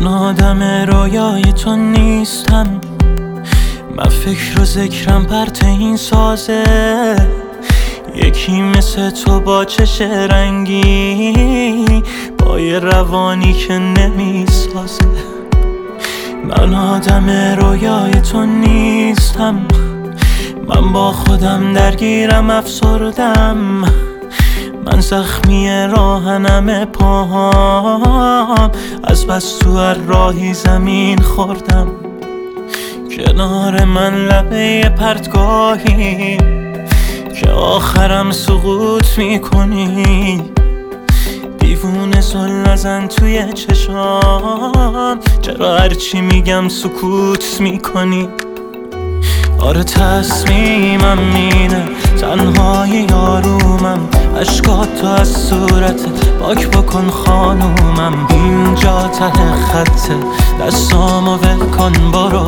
من آدم رویای تو نیستم، من فکر و ذکرم پرت این سازه. یکی مثل تو با چش رنگی، با یه روانی که نمیسازه. من آدم رویای تو نیستم، من با خودم درگیرم افسردم. من زخمی راهنم پاهام، از بس تو هر راهی زمین خوردم. کنار من لبه پرتگاهی که آخرم سقوط میکنی. دیوونه زل نزن توی چشام، چرا هرچی میگم سکوت میکنی؟ آره تصمیمم اینه، تنهای یارومم. اشکات تو از صورتت پاک بکن خانومم. اینجا ته خطه، دستامو ول کن برو،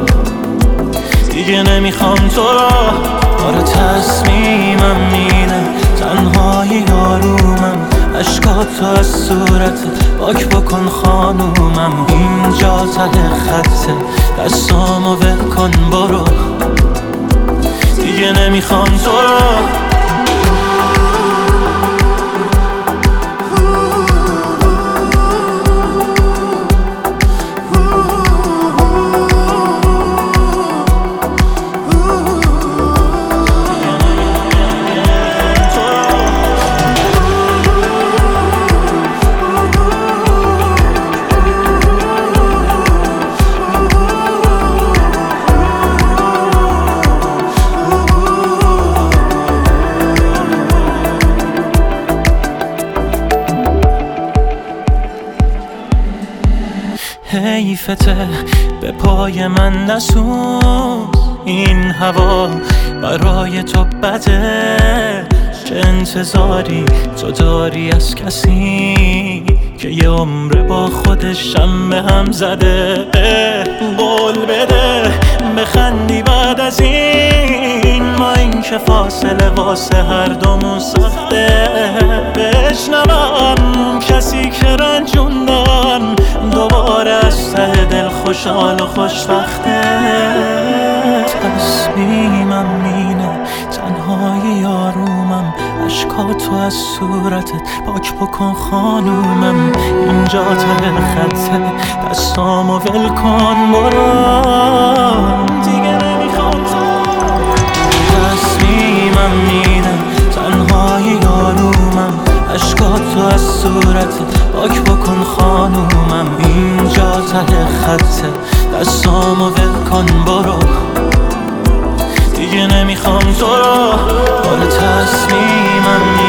دیگه نمیخوام تو را. آره تصمیمم اینه، تنهای یارومم. اشکات تو از صورتت پاک بکن خانومم. اینجا ته خطه، دستامو ول کن برو، دیگه نمیخوام تو را. حیفته به پای من نسوز، این هوا برای تو بده. چه انتظاری تو داری از کسی که یه عمر با خودشم به هم زده؟ قول بده بخندی بعد از این، ما این که فاصله واسه هر دومون سخته. بشنوم کسی که رنجوندن دوباره از ته دل خوشحال و خوشبخته. تصمیمم اینه، تنهای یارومم. اشکاتو از صورتت پاک بکن خانومم. اینجا ته خطه، دستامو ول کن برو، دیگه نمیخوام تو. تصمیمم اینه، تنهای یارومم. اشکاتو از صورتت پاک بکن خانومم. اینجا ته خطه، دستامو ول کن برو، دیگه نمیخوام تو را. آره تصمیمم